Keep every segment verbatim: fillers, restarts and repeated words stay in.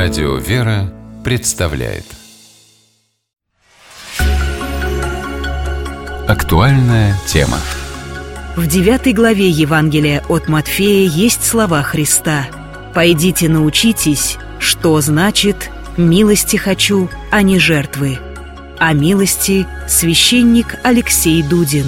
Радио «Вера» представляет актуальная тема. В девятой главе Евангелия от Матфея есть слова Христа: «Пойдите научитесь, что значит «милости хочу, а не жертвы». О милости священник Алексей Дудин».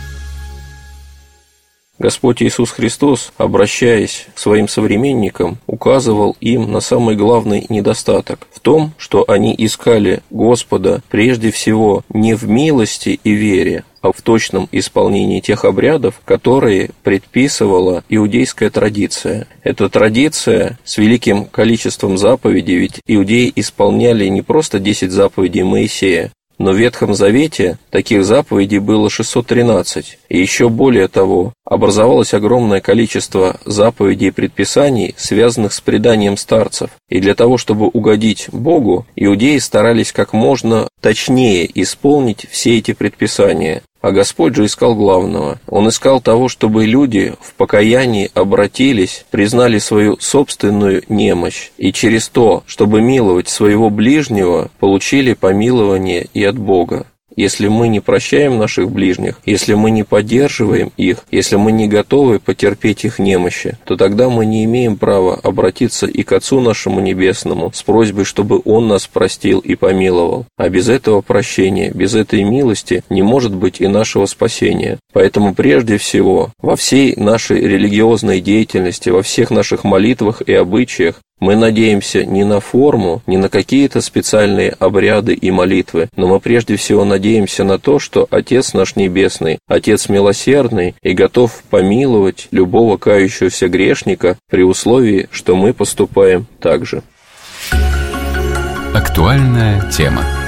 Господь Иисус Христос, обращаясь к своим современникам, указывал им на самый главный недостаток в том, что они искали Господа прежде всего не в милости и вере, а в точном исполнении тех обрядов, которые предписывала иудейская традиция. Эта традиция с великим количеством заповедей, ведь иудеи исполняли не просто десять заповедей Моисея, но в Ветхом Завете таких заповедей было шестьсот тринадцать. И еще более того, образовалось огромное количество заповедей и предписаний, связанных с преданием старцев. И для того, чтобы угодить Богу, иудеи старались как можно точнее исполнить все эти предписания. А Господь же искал главного. Он искал того, чтобы люди в покаянии обратились, признали свою собственную немощь, и через то, чтобы миловать своего ближнего, получили помилование и от Бога. Если мы не прощаем наших ближних, если мы не поддерживаем их, если мы не готовы потерпеть их немощи, то тогда мы не имеем права обратиться и к Отцу нашему Небесному с просьбой, чтобы Он нас простил и помиловал. А без этого прощения, без этой милости не может быть и нашего спасения. Поэтому прежде всего во всей нашей религиозной деятельности, во всех наших молитвах и обычаях мы надеемся не на форму, не на какие-то специальные обряды и молитвы, но мы прежде всего надеемся на то, что Отец наш Небесный, Отец милосердный и готов помиловать любого кающегося грешника при условии, что мы поступаем так же. Актуальная тема.